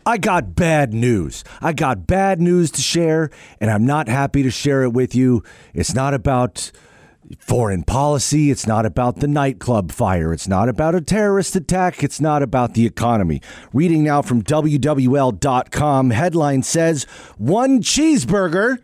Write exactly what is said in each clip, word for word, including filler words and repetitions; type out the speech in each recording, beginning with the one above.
I got bad news. I got bad news to share, and I'm not happy to share it with you. It's not about foreign policy. It's not about the nightclub fire. It's not about a terrorist attack. It's not about the economy. Reading now from W W L dot com. Headline says, one cheeseburger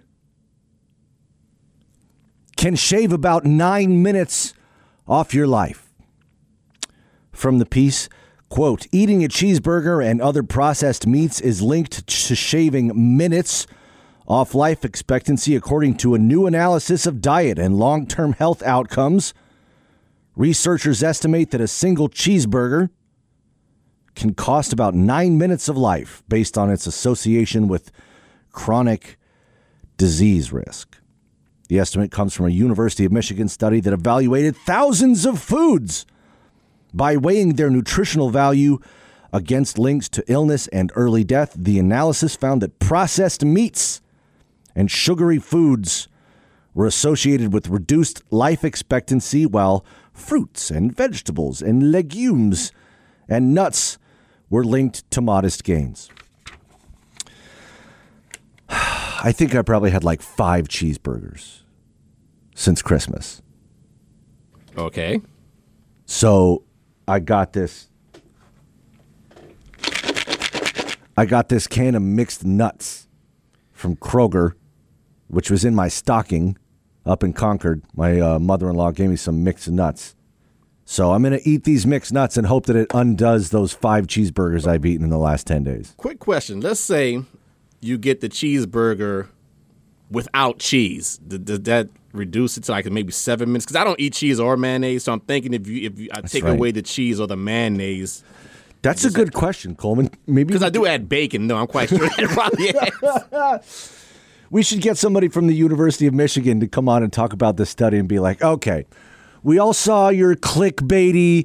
can shave about nine minutes off your life. From the piece, quote, eating a cheeseburger and other processed meats is linked to shaving minutes off life expectancy, according to a new analysis of diet and long-term health outcomes. Researchers estimate that a single cheeseburger can cost about nine minutes of life based on its association with chronic disease risk. The estimate comes from a University of Michigan study that evaluated thousands of foods by weighing their nutritional value against links to illness and early death. The analysis found that processed meats and sugary foods were associated with reduced life expectancy, while fruits and vegetables and legumes and nuts were linked to modest gains. I think I probably had like five cheeseburgers since Christmas. Okay. So I got this. I got this can of mixed nuts from Kroger, which was in my stocking up in Concord. My uh, mother-in-law gave me some mixed nuts. So I'm going to eat these mixed nuts and hope that it undoes those five cheeseburgers I've eaten in the last ten days. Quick question. Let's say you get the cheeseburger without cheese. Does, does that reduce it to like maybe seven minutes? Because I don't eat cheese or mayonnaise, so I'm thinking if you if you, I That's take right. away the cheese or the mayonnaise. That's a good like, question, Coleman. Maybe because I do add bacon. No, I'm quite sure that probably adds. We should get somebody from the University of Michigan to come on and talk about this study and be like, okay, we all saw your clickbaity,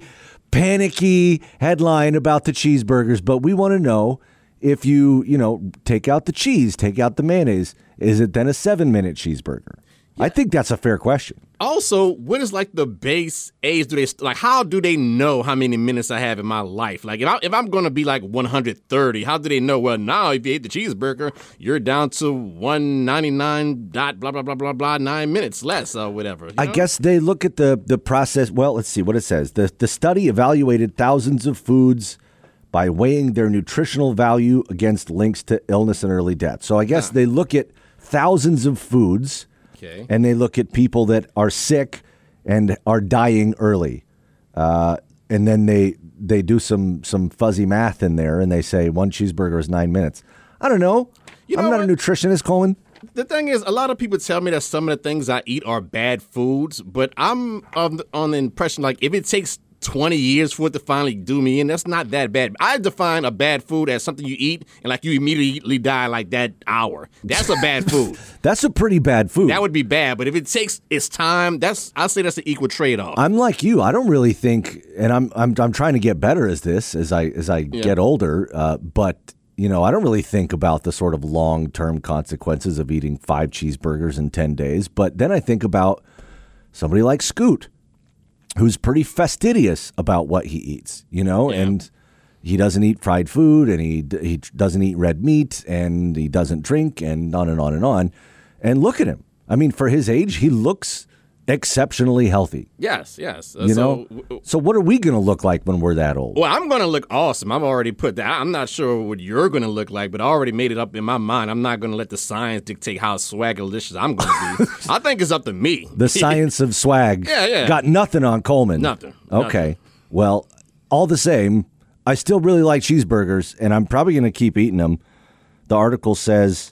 panicky headline about the cheeseburgers, but we want to know if you, you know, take out the cheese, take out the mayonnaise, is it then a seven-minute cheeseburger? Yeah. I think that's a fair question. Also, what is like the base age? Do they like? How do they know how many minutes I have in my life? Like, if I if I'm gonna be like one hundred thirty, how do they know? Well, now if you ate the cheeseburger, you're down to one ninety-nine dot blah blah blah blah blah nine minutes less or whatever. You know? I guess they look at the the process. Well, let's see what it says. The the study evaluated thousands of foods by weighing their nutritional value against links to illness and early death. So I guess huh. they look at thousands of foods. Okay. And they look at people that are sick and are dying early. Uh, and then they they do some some fuzzy math in there, and they say one cheeseburger is nine minutes. I don't know. You know I'm not what? a nutritionist, Coleman. The thing is, a lot of people tell me that some of the things I eat are bad foods, but I'm on the, on the impression, like, if it takes twenty years for it to finally do me in, that's not that bad. I define a bad food as something you eat and like you immediately die like that hour. That's a bad food. That's a pretty bad food. That would be bad, but if it takes its time, that's I say that's an equal trade-off. I'm like you. I don't really think, and I'm I'm I'm trying to get better as this as I as I yeah. get older. Uh, but you know, I don't really think about the sort of long-term consequences of eating five cheeseburgers in ten days. But then I think about somebody like Scoot, who's pretty fastidious about what he eats, you know, yeah. and he doesn't eat fried food, and he he doesn't eat red meat, and he doesn't drink, and on and on and on. And look at him. I mean, for his age, he looks exceptionally healthy. Yes, yes. Uh, you so, know, w- so what are we going to look like when we're that old? Well, I'm going to look awesome. I've already put that. I'm not sure what you're going to look like, but I already made it up in my mind. I'm not going to let the science dictate how swagalicious I'm going to be. I think it's up to me. The science of swag. Yeah, yeah. Got nothing on Coleman. Nothing. Okay. Nothing. Well, all the same, I still really like cheeseburgers, and I'm probably going to keep eating them. The article says,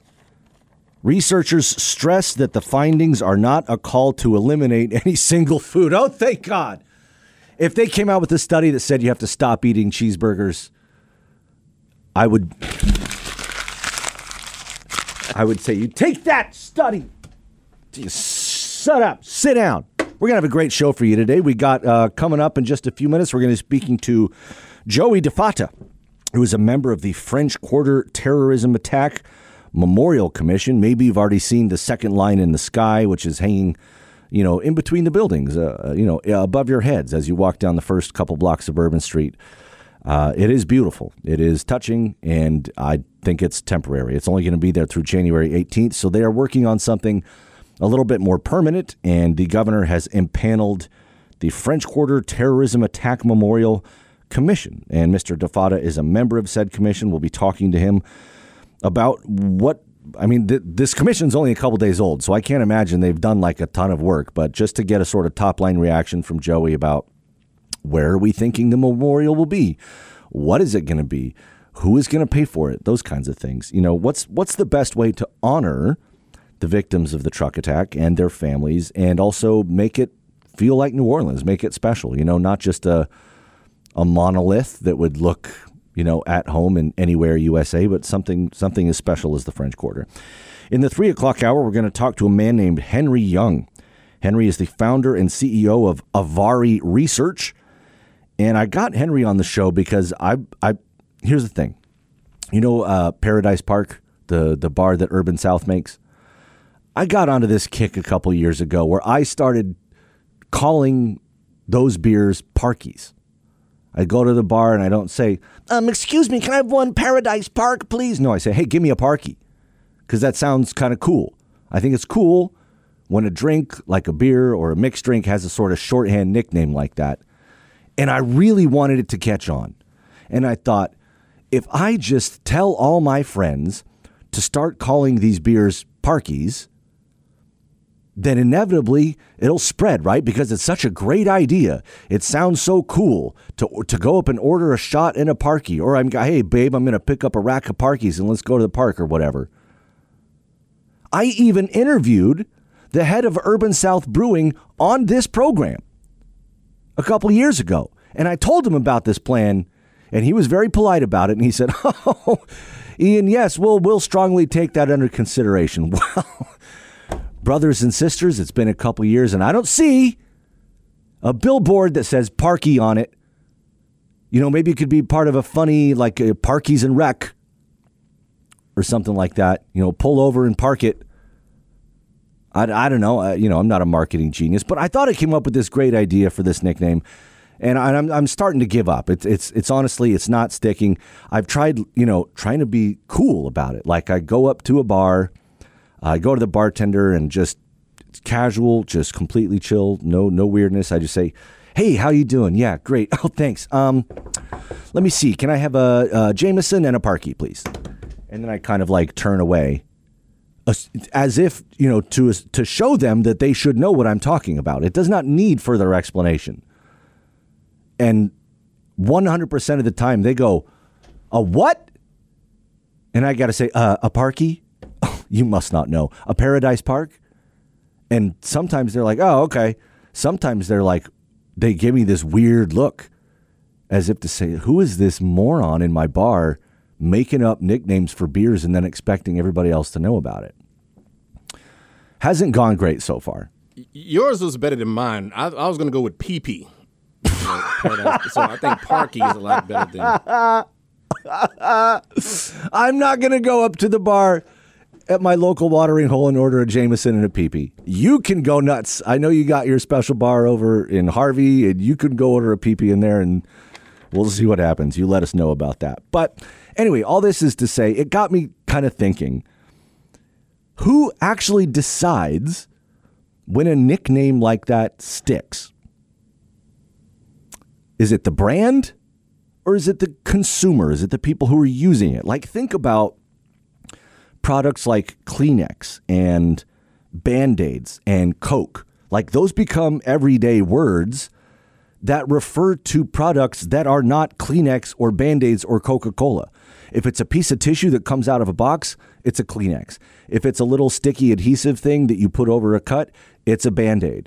researchers stress that the findings are not a call to eliminate any single food. Oh, thank God. If they came out with a study that said you have to stop eating cheeseburgers, I would I would say you take that study. Just shut up. Sit down. We're going to have a great show for you today. We got uh, coming up in just a few minutes, we're going to be speaking to Joey DeFata, who is a member of the French Quarter Terrorism Attack Memorial Commission. Maybe you've already seen the second line in the sky, which is hanging, you know, in between the buildings, uh, you know, above your heads as you walk down the first couple blocks of Bourbon Street. Uh, it is beautiful. It is touching, and I think it's temporary. It's only going to be there through January eighteenth, so they are working on something a little bit more permanent, and the governor has impaneled the French Quarter Terrorism Attack Memorial Commission, and Mister DeFada is a member of said commission. We'll be talking to him about what, I mean, th- this commission's only a couple days old, so I can't imagine they've done like a ton of work, but just to get a sort of top-line reaction from Joey about where are we thinking the memorial will be? What is it going to be? Who is going to pay for it? Those kinds of things. You know, what's what's the best way to honor the victims of the truck attack and their families, and also make it feel like New Orleans, make it special, you know, not just a a monolith that would look, you know, at home in anywhere U S A, but something something as special as the French Quarter. In the three o'clock hour, we're going to talk to a man named Henry Young. Henry is the founder and C E O of Avari Research. And I got Henry on the show because I, I here's the thing. You know, uh, Paradise Park, the, the bar that Urban South makes? I got onto this kick a couple years ago where I started calling those beers Parkies. I go to the bar and I don't say, um, excuse me, can I have one Paradise Park, please? No, I say, hey, give me a Parky, because that sounds kind of cool. I think it's cool when a drink like a beer or a mixed drink has a sort of shorthand nickname like that. And I really wanted it to catch on. And I thought, if I just tell all my friends to start calling these beers Parkies, then inevitably it'll spread, right? Because it's such a great idea. It sounds so cool to to go up and order a shot in a Parky. Or I'm, hey, babe, I'm going to pick up a rack of Parkies and let's go to the park or whatever. I even interviewed the head of Urban South Brewing on this program a couple of years ago. And I told him about this plan, and he was very polite about it. And he said, oh, Ian, yes, we'll, we'll strongly take that under consideration. Well, brothers and sisters, it's been a couple of years, and I don't see a billboard that says Parky on it. You know, maybe it could be part of a funny, like a Parkies and Rec or something like that. You know, pull over and park it. I, I don't know. I, you know, I'm not a marketing genius, but I thought I came up with this great idea for this nickname, and I, I'm I'm starting to give up. It's it's it's honestly, it's not sticking. I've tried, you know, trying to be cool about it. Like I go up to a bar, I go to the bartender, and just it's casual, just completely chill, no no weirdness. I just say, "Hey, how you doing? Yeah, great. Oh, thanks. Um, let me see. Can I have a, a Jameson and a Parky, please?" And then I kind of like turn away, as if, you know, to to show them that they should know what I'm talking about. It does not need further explanation. And one hundred percent of the time they go, a what? And I got to say, uh, a Parky? Oh, you must not know. A Paradise Park? And sometimes they're like, oh, okay. Sometimes they're like, they give me this weird look as if to say, who is this moron in my bar making up nicknames for beers and then expecting everybody else to know about it? Hasn't gone great so far. Yours was better than mine. I, I was going to go with P P. So I think Parky is a lot better than... I'm not going to go up to the bar at my local watering hole and order a Jameson and a P P. You can go nuts. I know you got your special bar over in Harvey, and you can go order a P P in there, and we'll see what happens. You let us know about that. But anyway, all this is to say, it got me kind of thinking, who actually decides when a nickname like that sticks? Is it the brand, or is it the consumer? Is it the people who are using it? Like, think about products like Kleenex and Band-Aids and Coke. Like, those become everyday words that refer to products that are not Kleenex or Band-Aids or Coca-Cola. If it's a piece of tissue that comes out of a box, it's a Kleenex. If it's a little sticky adhesive thing that you put over a cut, it's a Band-Aid.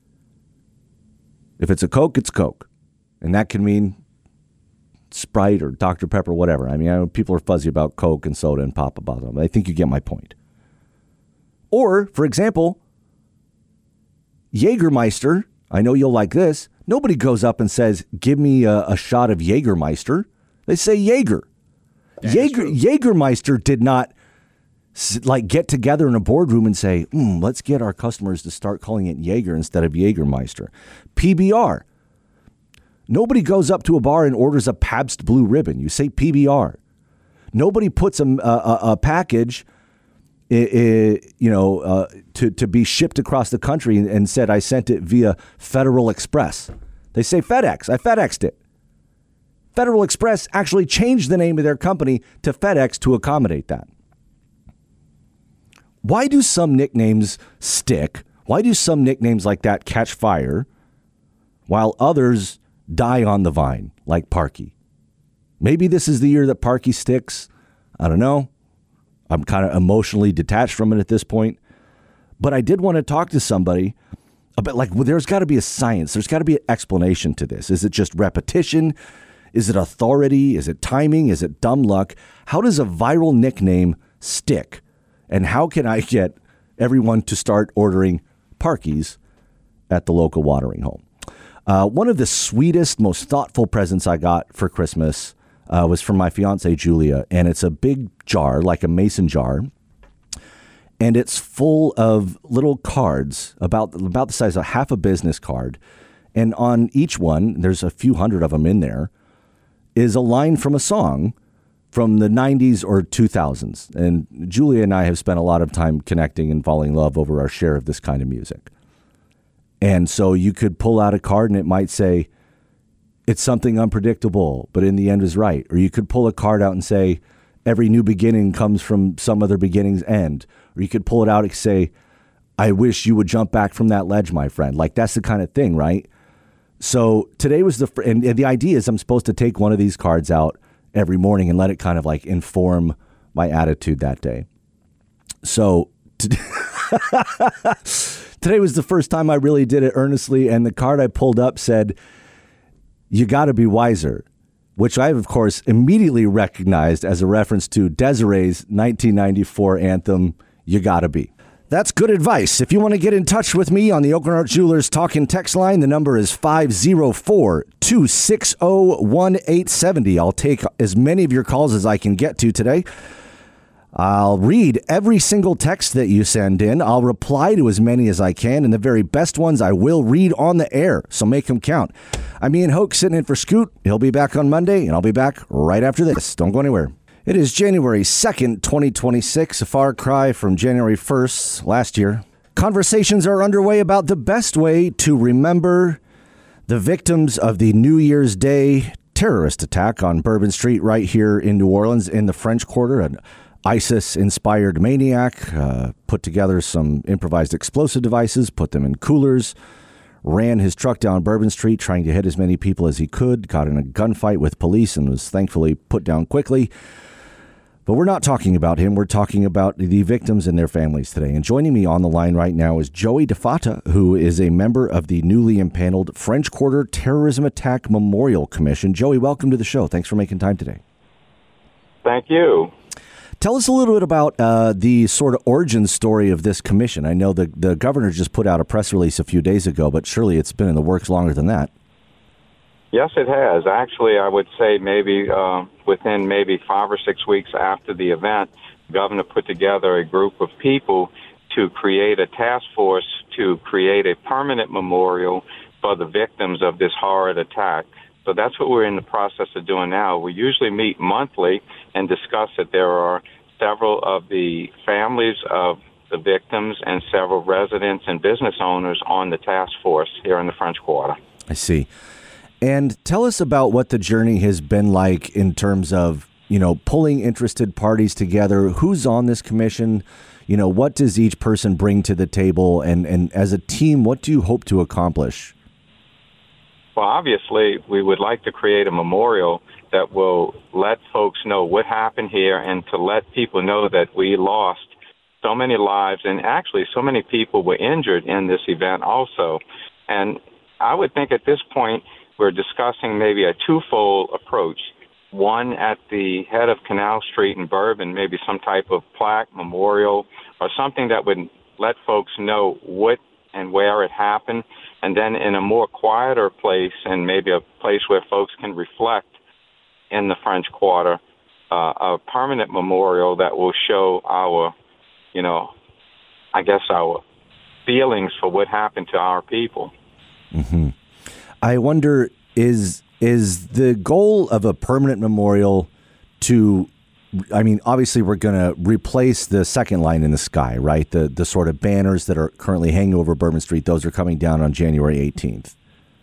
If it's a Coke, it's Coke. And that can mean Sprite or Doctor Pepper, whatever. I mean, I know people are fuzzy about Coke and soda and pop bottle, but I think you get my point. Or, for example, Jägermeister. I know you'll like this. Nobody goes up and says, give me a, a shot of Jägermeister. They say Jaeger. Jaeger Jägermeister did not like get together in a boardroom and say, mm, let's get our customers to start calling it Jaeger instead of Jägermeister. P B R. Nobody goes up to a bar and orders a Pabst Blue Ribbon. You say P B R. Nobody puts a, a, a package, I, I, you know, uh, to, to be shipped across the country and, and said, I sent it via Federal Express. They say FedEx. I FedExed it. Federal Express actually changed the name of their company to FedEx to accommodate that. Why do some nicknames stick? Why do some nicknames like that catch fire while others die on the vine, like Parky? Maybe this is the year that Parky sticks. I don't know. I'm kind of emotionally detached from it at this point. But I did want to talk to somebody about, like, well, there's got to be a science. There's got to be an explanation to this. Is it just repetition? Is it authority? Is it timing? Is it dumb luck? How does a viral nickname stick? And how can I get everyone to start ordering Parkies at the local watering hole? Uh, one of the sweetest, most thoughtful presents I got for Christmas uh, was from my fiance, Julia. And it's a big jar, like a mason jar. And it's full of little cards about, about the size of half a business card. And on each one, there's a few hundred of them in there, is a line from a song from the nineties or two thousands. And Julia and I have spent a lot of time connecting and falling in love over our share of this kind of music. And so you could pull out a card and it might say, it's something unpredictable, but in the end is right. Or you could pull a card out and say, every new beginning comes from some other beginning's end. Or you could pull it out and say, I wish you would jump back from that ledge, my friend. Like, that's the kind of thing, right? So today was the, fr- and, and the idea is I'm supposed to take one of these cards out every morning and let it kind of like inform my attitude that day. So t- today was the first time I really did it earnestly. And the card I pulled up said, you got to be wiser, which I, of course, immediately recognized as a reference to Desiree's nineteen ninety-four anthem, You Gotta Be. That's good advice. If you want to get in touch with me on the Oakland Art Jewelers Talking Text line, the number is five oh four, two six oh, one eight seven oh. I'll take as many of your calls as I can get to today. I'll read every single text that you send in. I'll reply to as many as I can, and the very best ones I will read on the air, so make them count. I'm Ian Hoke, sitting in for Scoot. He'll be back on Monday, and I'll be back right after this. Don't go anywhere. It is January second, twenty twenty-six, a far cry from January first last year. Conversations are underway about the best way to remember the victims of the New Year's Day terrorist attack on Bourbon Street right here in New Orleans in the French Quarter. An ISIS-inspired maniac uh, put together some improvised explosive devices, put them in coolers, ran his truck down Bourbon Street trying to hit as many people as he could, got in a gunfight with police and was thankfully put down quickly. But we're not talking about him. We're talking about the victims and their families today. And joining me on the line right now is Joey DeFatta, who is a member of the newly impaneled French Quarter Terrorism Attack Memorial Commission. Joey, welcome to the show. Thanks for making time today. Thank you. Tell us a little bit about uh, the sort of origin story of this commission. I know the, the governor just put out a press release a few days ago, but surely it's been in the works longer than that. Yes, it has. Actually, I would say maybe uh, within maybe five or six weeks after the event, the governor put together a group of people to create a task force to create a permanent memorial for the victims of this horrid attack. So that's what we're in the process of doing now. We usually meet monthly and discuss it. There are several of the families of the victims and several residents and business owners on the task force here in the French Quarter. I see. And tell us about what the journey has been like in terms of, you know, pulling interested parties together. Who's on this commission? You know, what does each person bring to the table? And, and as a team, what do you hope to accomplish? Well, obviously, we would like to create a memorial that will let folks know what happened here and to let people know that we lost so many lives and actually so many people were injured in this event also. And I would think at this point we're discussing maybe a twofold approach. One at the head of Canal Street in Bourbon, maybe some type of plaque, memorial, or something that would let folks know what and where it happened. And then in a more quieter place and maybe a place where folks can reflect in the French Quarter, uh, a permanent memorial that will show our, you know, I guess our feelings for what happened to our people. Mm-hmm. I wonder, is is the goal of a permanent memorial to, I mean, obviously we're going to replace the second line in the sky, right? The the sort of banners that are currently hanging over Bourbon Street, those are coming down on January eighteenth.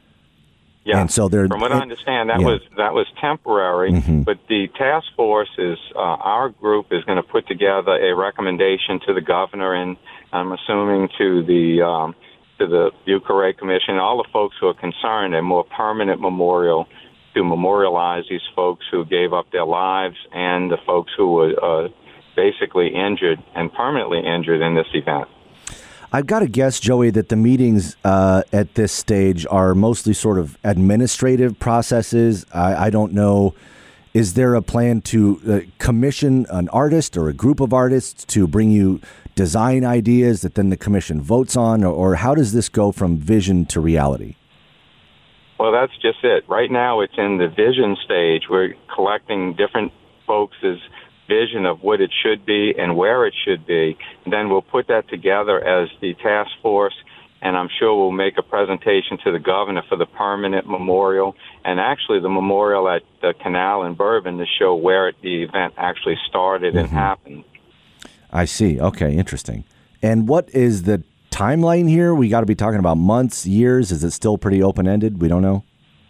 Yeah, and so they're, from what I understand, that yeah. was that was temporary, mm-hmm. but the task force is, uh, our group is going to put together a recommendation to the governor, and I'm assuming to the um, to the Bucare Commission, all the folks who are concerned, a more permanent memorial to memorialize these folks who gave up their lives and the folks who were uh, basically injured and permanently injured in this event. I've got to guess, Joey, that the meetings uh, at this stage are mostly sort of administrative processes. I, I don't know. Is there a plan to uh, commission an artist or a group of artists to bring you design ideas that then the commission votes on? Or, or how does this go from vision to reality? Well, that's just it. Right now, it's in the vision stage. We're collecting different folks' vision of what it should be and where it should be. And then we'll put that together as the task force, and I'm sure we'll make a presentation to the governor for the permanent memorial, and actually the memorial at the canal in Bourbon to show where it, the event actually started mm-hmm. and happened. I see. Okay, interesting. And what is the timeline here? We got to be talking about months, years. Is it still pretty open-ended? We don't know.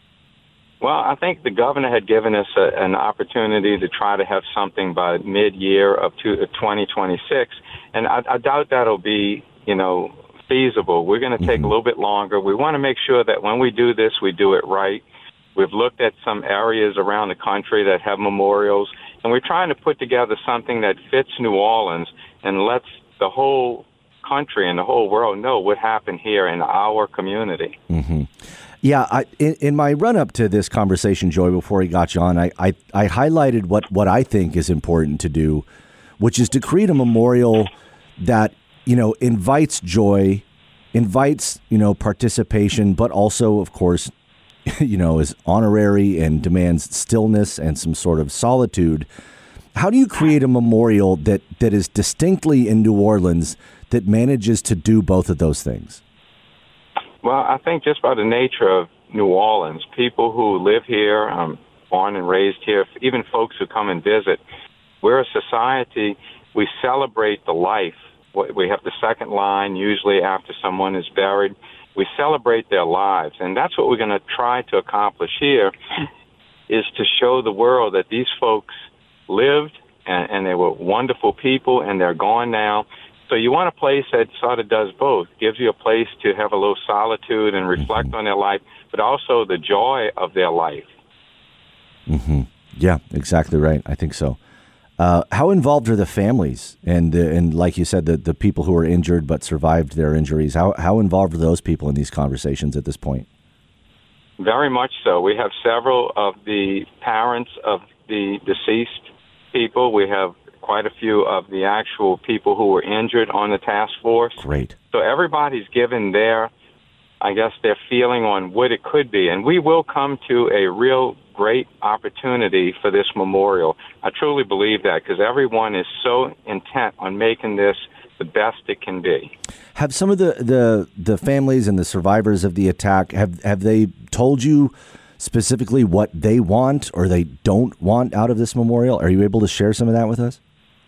Well, I think the governor had given us a, an opportunity to try to have something by mid-year of twenty twenty-six, and I, I doubt that'll be, you know, feasible. We're going to take mm-hmm. a little bit longer. We want to make sure that when we do this, we do it right. We've looked at some areas around the country that have memorials, and we're trying to put together something that fits New Orleans and lets the whole country and the whole world know what happened here in our community. Mm-hmm. Yeah, I, in, in my run-up to this conversation, Joey, before he got you on, I, I, I highlighted what, what I think is important to do, which is to create a memorial that, you know, invites joy, invites, you know, participation, but also, of course, you know, is honorary and demands stillness and some sort of solitude. How do you create a memorial that, that is distinctly in New Orleans that manages to do both of those things? Well, I think just by the nature of New Orleans, people who live here, um, born and raised here, even folks who come and visit, we're a society, we celebrate the life. We have the second line usually after someone is buried. We celebrate their lives, and that's what we're going to try to accomplish here, is to show the world that these folks lived, and, and they were wonderful people, and they're gone now. So you want a place that sort of does both, gives you a place to have a little solitude and reflect mm-hmm. on their life, but also the joy of their life. Mm-hmm. Yeah, exactly right. I think so. Uh, how involved are the families and, the, and like you said, the, the people who were injured but survived their injuries? How, how involved are those people in these conversations at this point? Very much so. We have several of the parents of the deceased people. We have quite a few of the actual people who were injured on the task force. Great. So everybody's given their, I guess, their feeling on what it could be. And we will come to a real great opportunity for this memorial. I truly believe that because everyone is so intent on making this the best it can be. Have some of the, the, the families and the survivors of the attack, have, have they told you specifically what they want or they don't want out of this memorial? Are you able to share some of that with us?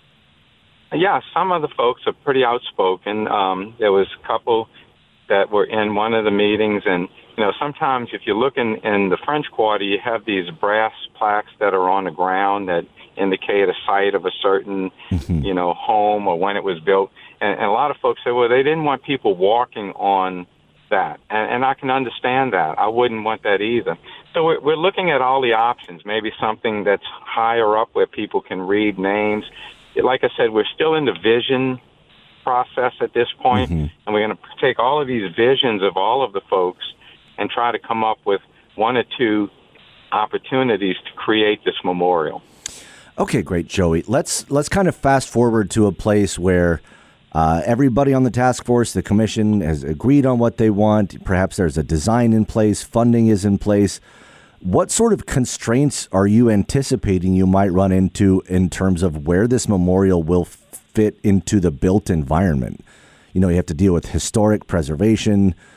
Yeah, some of the folks are pretty outspoken. Um, there was a couple that were in one of the meetings, and you know, sometimes if you look in, in the French Quarter, you have these brass plaques that are on the ground that indicate a site of a certain, mm-hmm. you know, home or when it was built. And, and a lot of folks say, well, they didn't want people walking on that, and, and I can understand that. I wouldn't want that either. So we're, we're looking at all the options. Maybe something that's higher up where people can read names. Like I said, we're still in the vision process at this point, mm-hmm. and we're going to take all of these visions of all of the folks and try to come up with one or two opportunities to create this memorial. Okay, great, Joey. Let's let's kind of fast forward to a place where uh, everybody on the task force, the commission, has agreed on what they want. Perhaps there's a design in place, funding is in place. What sort of constraints are you anticipating you might run into in terms of where this memorial will fit into the built environment? You know, you have to deal with historic preservation,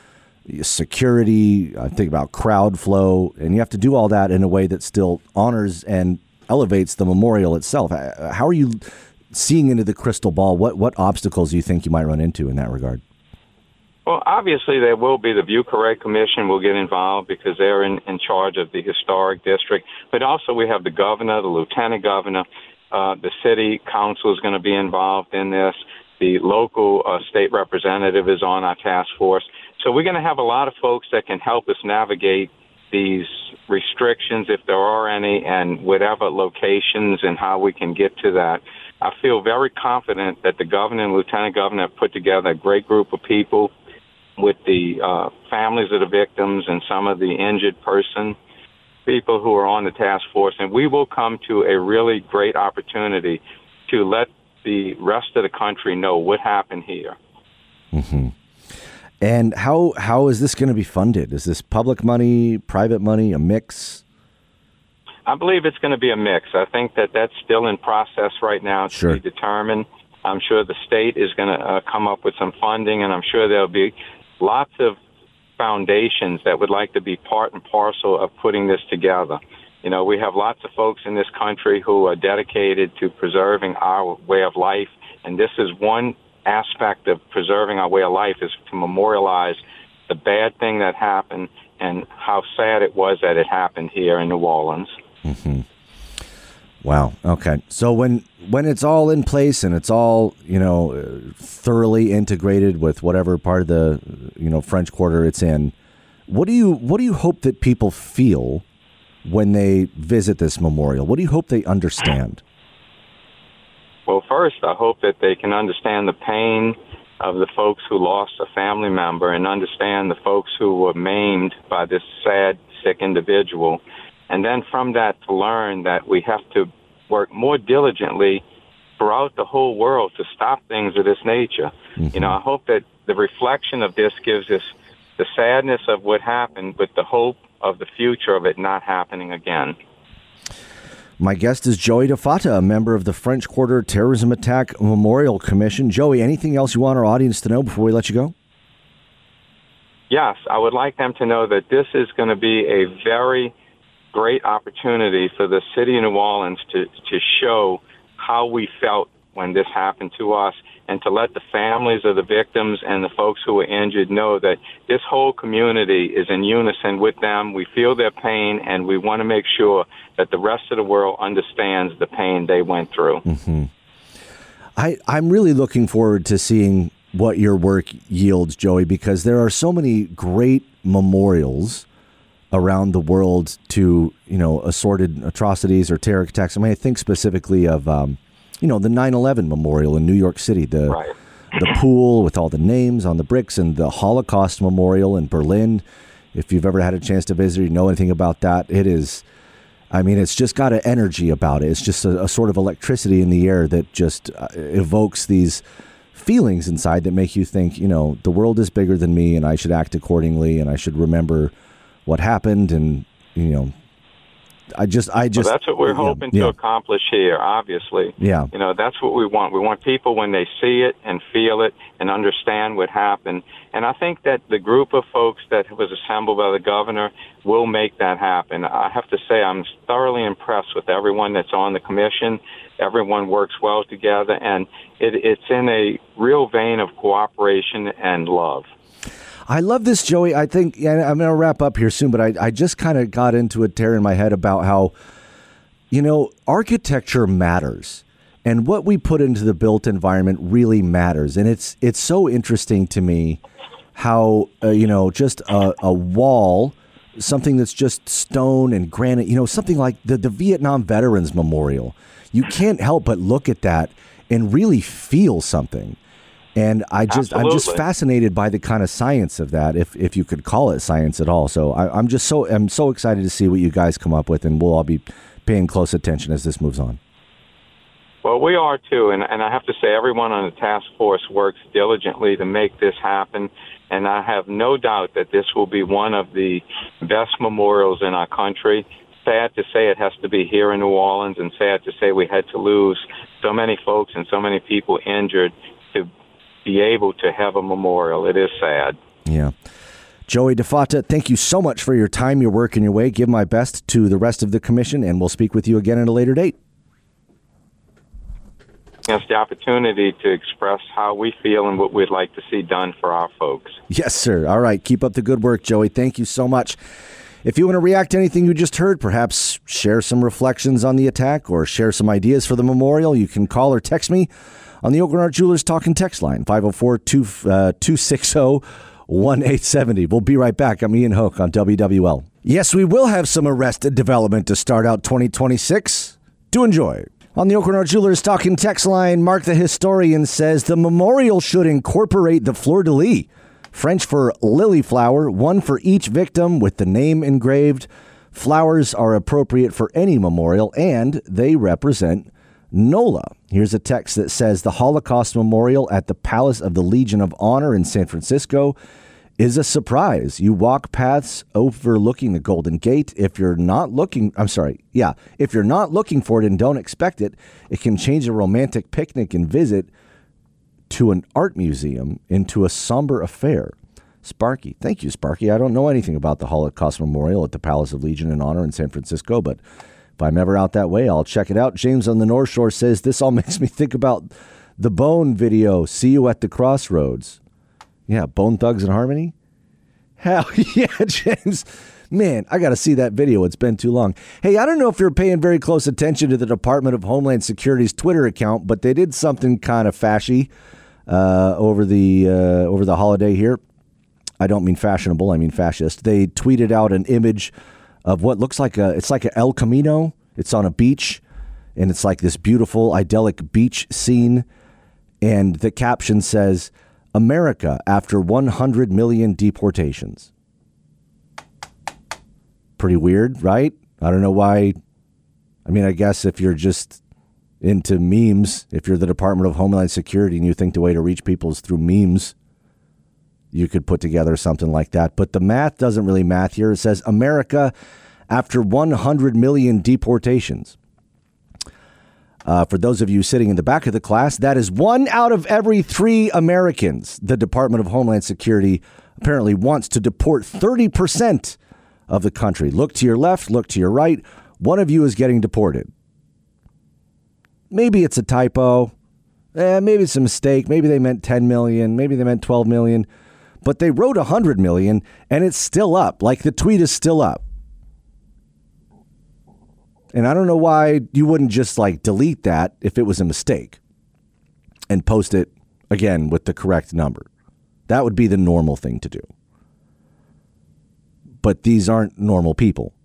security, I think about crowd flow, and you have to do all that in a way that still honors and elevates the memorial itself. How are you seeing into the crystal ball? What what obstacles do you think you might run into in that regard? Well, obviously there will be the View Correct Commission will get involved because they're in, in charge of the historic district. But also we have the governor, the lieutenant governor, uh, the city council is going to be involved in this. The local uh, state representative is on our task force. So we're going to have a lot of folks that can help us navigate these restrictions, if there are any, and whatever locations and how we can get to that. I feel very confident that the governor and lieutenant governor have put together a great group of people with the uh, families of the victims and some of the injured person, people who are on the task force, and we will come to a really great opportunity to let the rest of the country know what happened here. Mm-hmm. And how how is this going to be funded? Is this public money, private money, a mix? I believe it's going to be a mix. I think that that's still in process right now to Sure. be determined. I'm sure the state is going to uh, come up with some funding, and I'm sure there'll be lots of foundations that would like to be part and parcel of putting this together. You know, we have lots of folks in this country who are dedicated to preserving our way of life, and this is one aspect of preserving our way of life, is to memorialize the bad thing that happened and how sad it was that it happened here in New Orleans. Mm-hmm. Wow. Okay. So when when it's all in place and it's all, you know, uh, thoroughly integrated with whatever part of the, you know, French Quarter it's in, what do you what do you hope that people feel when they visit this memorial? What do you hope they understand? Well, first, I hope that they can understand the pain of the folks who lost a family member and understand the folks who were maimed by this sad, sick individual. And then from that to learn that we have to work more diligently throughout the whole world to stop things of this nature. Mm-hmm. You know, I hope that the reflection of this gives us the sadness of what happened, but the hope of the future of it not happening again. My guest is Joey DeFatta, a member of the French Quarter Terrorism Attack Memorial Commission. Joey, anything else you want our audience to know before we let you go? Yes, I would like them to know that this is going to be a very great opportunity for the city of New Orleans to, to show how we felt when this happened to us, and to let the families of the victims and the folks who were injured know that this whole community is in unison with them. We feel their pain, and we want to make sure that the rest of the world understands the pain they went through. Mm-hmm. I, I'm really looking forward to seeing what your work yields, Joey, because there are so many great memorials around the world to, you know, assorted atrocities or terror attacks. I mean, I think specifically of, um, you know, the nine eleven memorial in New York City, the right. the pool with all the names on the bricks, and the Holocaust memorial in Berlin. If you've ever had a chance to visit or you know anything about that, it is, I mean, it's just got an energy about it. It's just a, a sort of electricity in the air that just uh, evokes these feelings inside that make you think, you know, the world is bigger than me and I should act accordingly and I should remember what happened. And, you know, I just, I just, well, that's what we're yeah, hoping to yeah. accomplish here, obviously. Yeah. You know, that's what we want. We want people, when they see it and feel it and understand what happened. And I think that the group of folks that was assembled by the governor will make that happen. I have to say, I'm thoroughly impressed with everyone that's on the commission. Everyone works well together, and it, it's in a real vein of cooperation and love. I love this, Joey. I think, and I'm going to wrap up here soon, but I, I just kind of got into a tear in my head about how, you know, architecture matters, and what we put into the built environment really matters. And it's it's so interesting to me how, uh, you know, just a, a wall, something that's just stone and granite, you know, something like the, the Vietnam Veterans Memorial. You can't help but look at that and really feel something. And I just, Absolutely. I'm just fascinated by the kind of science of that, if if you could call it science at all. So I, I'm just so, I'm so excited to see what you guys come up with, and we'll all be paying close attention as this moves on. Well, we are too, and, and I have to say everyone on the task force works diligently to make this happen, and I have no doubt that this will be one of the best memorials in our country. Sad to say it has to be here in New Orleans, and sad to say we had to lose so many folks and so many people injured to be able to have a memorial. It is sad. Yeah. Joey DeFatta, thank you so much for your time, your work, and your way. Give my best to the rest of the commission, and we'll speak with you again at a later date. It's the opportunity to express how we feel and what we'd like to see done for our folks. Yes, sir. All right. Keep up the good work, Joey. Thank you so much. If you want to react to anything you just heard, perhaps share some reflections on the attack or share some ideas for the memorial, you can call or text me on the Oakland Art Jewelers Talking Text line, five oh four, two six oh, one eight seven oh. We'll be right back. I'm Ian Hoke on W W L. Yes, we will have some arrested development to start out twenty twenty-six. Do enjoy. On the Oakland Art Jewelers Talking Text line, Mark the Historian says the memorial should incorporate the fleur-de-lis, French for lily flower, one for each victim with the name engraved. Flowers are appropriate for any memorial, and they represent NOLA. Here's a text that says the Holocaust Memorial at the Palace of the Legion of Honor in San Francisco is a surprise. You walk paths overlooking the Golden Gate. If you're not looking, I'm sorry, yeah, if you're not looking for it and don't expect it, it can change a romantic picnic and visit to an art museum into a somber affair. Sparky. Thank you, Sparky. I don't know anything about the Holocaust Memorial at the Palace of Legion and Honor in San Francisco, but if I'm ever out that way, I'll check it out. James on the North Shore says, this all makes me think about the Bone video, See You at the Crossroads. Yeah, Bone Thugs-n-Harmony? Hell yeah, James. Man, I got to see that video. It's been too long. Hey, I don't know if you're paying very close attention to the Department of Homeland Security's Twitter account, but they did something kind of fashy uh, over the uh, over the holiday here. I don't mean fashionable. I mean fascist. They tweeted out an image of what looks like a, it's like a El Camino. It's on a beach, and it's like this beautiful, idyllic beach scene. And the caption says, America after one hundred million deportations. Pretty weird, right? I don't know why. I mean, I guess if you're just into memes, if you're the Department of Homeland Security and you think the way to reach people is through memes, you could put together something like that. But the math doesn't really math here. It says America after one hundred million deportations. Uh, for those of you sitting in the back of the class, that is one out of every three Americans. The Department of Homeland Security apparently wants to deport thirty percent of the country. Look to your left, look to your right. One of you is getting deported. Maybe it's a typo. Eh, maybe it's a mistake. Maybe they meant ten million. Maybe they meant twelve million. But they wrote one hundred million, and it's still up. Like, the tweet is still up. And I don't know why you wouldn't just, like, delete that if it was a mistake and post it again with the correct number. That would be the normal thing to do. But these aren't normal people.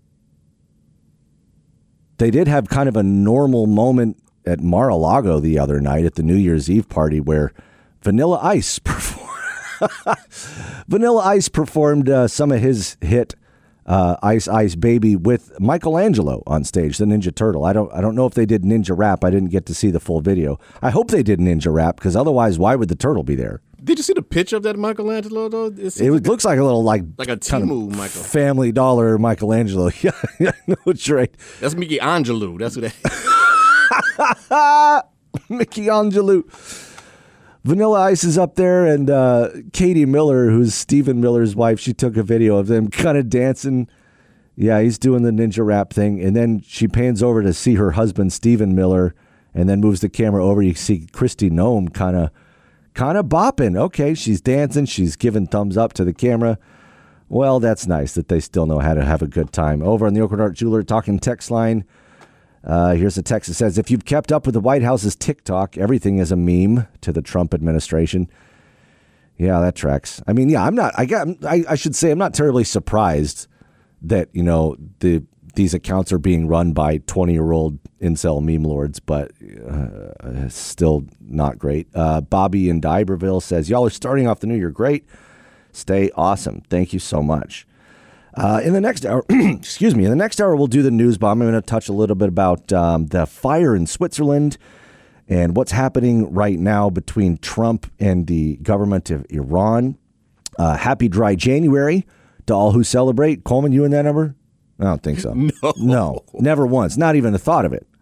They did have kind of a normal moment at Mar-a-Lago the other night at the New Year's Eve party where Vanilla Ice performed. Vanilla Ice performed uh, some of his hit Uh, Ice Ice Baby with Michelangelo on stage, the Ninja Turtle. I don't I don't know if they did Ninja Rap. I didn't get to see the full video. I hope they did Ninja Rap, because otherwise, why would the turtle be there? Did you see the picture of that Michelangelo, though? It, it like looks a, like a little, like, like a Timu Michael. Family Dollar Michelangelo. Yeah, I know it's right. That's Mickey Angelou. That's what that Mickey Angelou. Vanilla Ice is up there, and uh, Katie Miller, who's Stephen Miller's wife, she took a video of them kind of dancing. Yeah, he's doing the Ninja Rap thing, and then she pans over to see her husband, Stephen Miller, and then moves the camera over. You see Kristi Noem kind of kind of bopping. Okay, she's dancing. She's giving thumbs up to the camera. Well, that's nice that they still know how to have a good time. Over on the Oakland Art Jeweler Talking text line, Uh, here's a text that says, if you've kept up with the White House's TikTok, everything is a meme to the Trump administration. Yeah, that tracks. I mean, yeah, I'm not, I got, I, I should say I'm not terribly surprised that, you know, the, these accounts are being run by twenty year old incel meme lords, but uh, still not great. Uh, Bobby in D'Iberville says, y'all are starting off the new year great. Stay awesome. Thank you so much. Uh, in the next hour, excuse me, in the next hour, we'll do the news bomb. I'm going to touch a little bit about um, the fire in Switzerland and what's happening right now between Trump and the government of Iran. Uh, happy dry January to all who celebrate. Coleman, you in that number? I don't think so. No. No, never once. Not even a thought of it.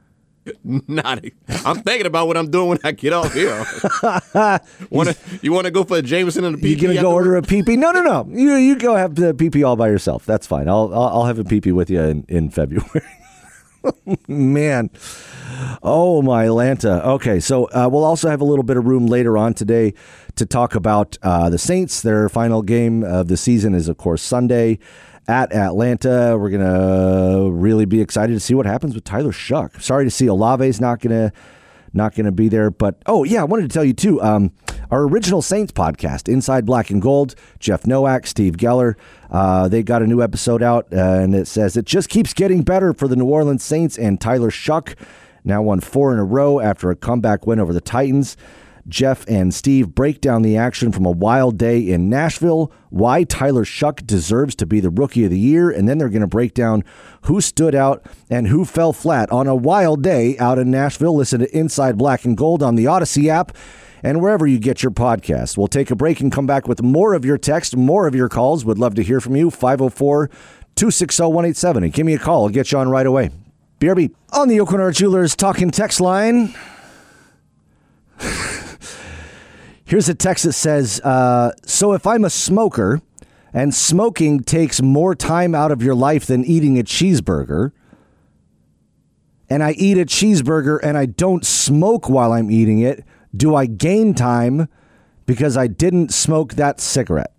Not. I'm thinking about what I'm doing when I get off here. wanna, you want to go for a Jameson and a P P? You gonna go order a P P? No, no, no. You you go have the P P all by yourself. That's fine. I'll I'll, I'll have a P P with you in, in February. Man. Oh, my Atlanta. Okay, so uh, we'll also have a little bit of room later on today to talk about uh, the Saints. Their final game of the season is, of course, Sunday at Atlanta. We're going to really be excited to see what happens with Tyler Shuck. Sorry to see Olave's not going to not going to be there. But, oh, yeah, I wanted to tell you, too, um, our original Saints podcast, Inside Black and Gold, Jeff Nowak, Steve Geller, uh, they got a new episode out, uh, and it says it just keeps getting better for the New Orleans Saints, and Tyler Shuck now won four in a row after a comeback win over the Titans. Jeff and Steve break down the action from a wild day in Nashville, why Tyler Shuck deserves to be the Rookie of the Year, and then they're going to break down who stood out and who fell flat on a wild day out in Nashville. Listen to Inside Black and Gold on the Odyssey app and wherever you get your podcasts. We'll take a break and come back with more of your text, more of your calls. Would love to hear from you. five oh four, two six oh, one eight seven zero. Give me a call. I'll get you on right away. B R B on the O'Connor Jewelers Talking Text Line. Here's a text that says, uh, so if I'm a smoker and smoking takes more time out of your life than eating a cheeseburger, and I eat a cheeseburger and I don't smoke while I'm eating it, do I gain time because I didn't smoke that cigarette?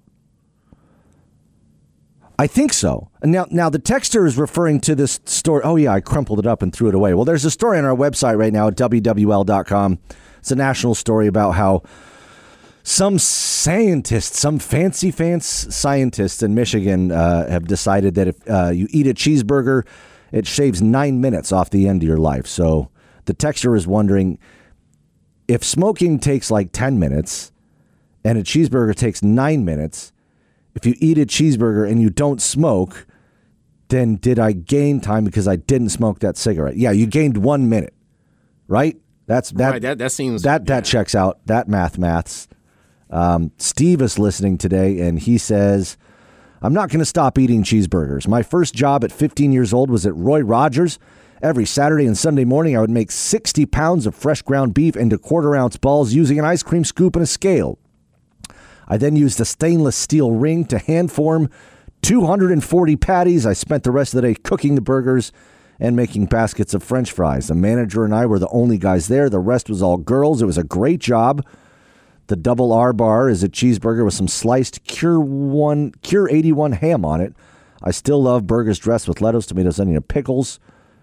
I think so. Now, now the texter is referring to this story. Oh, yeah, I crumpled it up and threw it away. Well, there's a story on our website right now at W W L dot com. It's a national story about how some scientists, some fancy fans scientists in Michigan uh, have decided that if uh, you eat a cheeseburger, it shaves nine minutes off the end of your life. So the texter is wondering, if smoking takes like ten minutes and a cheeseburger takes nine minutes, if you eat a cheeseburger and you don't smoke, then did I gain time because I didn't smoke that cigarette? Yeah, you gained one minute, right? That's that. Right, that, that seems that yeah. that checks out. That math maths. Um, Steve is listening today, and he says, I'm not going to stop eating cheeseburgers. My first job at fifteen years old was at Roy Rogers. Every Saturday and Sunday morning, I would make sixty pounds of fresh ground beef into quarter-ounce balls using an ice cream scoop and a scale. I then used a stainless steel ring to hand-form two hundred forty patties. I spent the rest of the day cooking the burgers and making baskets of French fries. The manager and I were the only guys there. The rest was all girls. It was a great job. The double R bar is a cheeseburger with some sliced Cure one, Cure eighty-one ham on it. I still love burgers dressed with lettuce, tomatoes, onion, and pickles.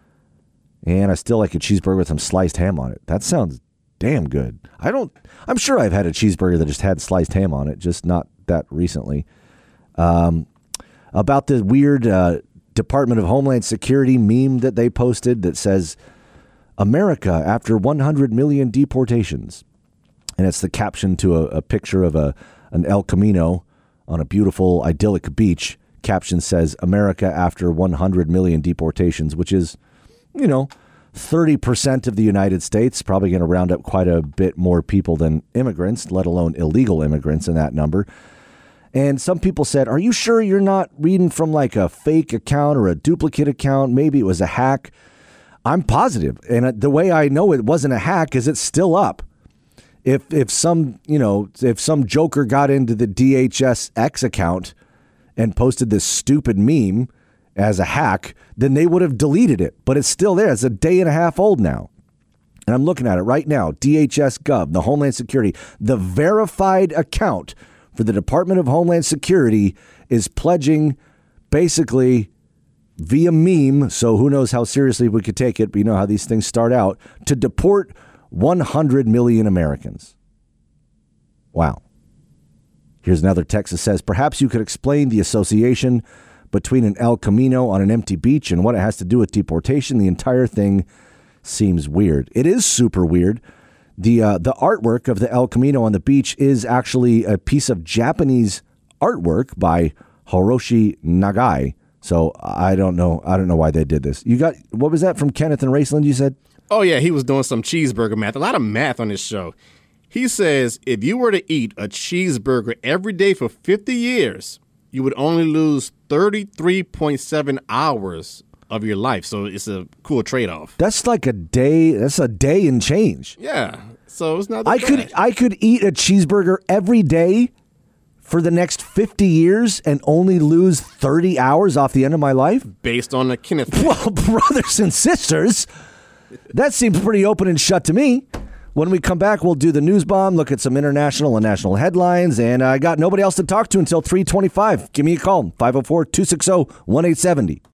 And I still like a cheeseburger with some sliced ham on it. That sounds damn good. I don't, I'm sure I've had a cheeseburger that just had sliced ham on it, just not that recently. Um, about the weird uh, Department of Homeland Security meme that they posted that says, America after one hundred million deportations. And it's the caption to a, a picture of a an El Camino on a beautiful, idyllic beach. Caption says, America after one hundred million deportations, which is, you know, thirty percent of the United States, probably going to round up quite a bit more people than immigrants, let alone illegal immigrants in that number. And some people said, are you sure you're not reading from like a fake account or a duplicate account? Maybe it was a hack. I'm positive. And the way I know it wasn't a hack is it's still up. If if some, you know, if some joker got into the D H S X account and posted this stupid meme as a hack, then they would have deleted it. But it's still there. It's a day and a half old now. And I'm looking at it right now. D H S Gov, the Homeland Security, the verified account for the Department of Homeland Security is pledging basically via meme, so who knows how seriously we could take it, but you know how these things start out, to deport one hundred million Americans. Wow. Here's another text that says, perhaps you could explain the association between an El Camino on an empty beach and what it has to do with deportation. The entire thing seems weird. It is super weird. The uh, the artwork of the El Camino on the beach is actually a piece of Japanese artwork by Hiroshi Nagai. So I don't know. I don't know why they did this. You got, what was that from Kenneth and Raceland you said? Oh, yeah, he was doing some cheeseburger math. A lot of math on this show. He says if you were to eat a cheeseburger every day for fifty years, you would only lose thirty-three point seven hours of your life. So it's a cool trade-off. That's like a day. That's a day and change. Yeah. So it's not that I bad. could I could eat a cheeseburger every day for the next fifty years and only lose thirty hours off the end of my life? Based on the Kenneth. Well, brothers and sisters, that seems pretty open and shut to me. When we come back, we'll do the news bomb, look at some international and national headlines, and I got nobody else to talk to until three twenty-five. Give me a call, five oh four, two six zero, one eight seven zero.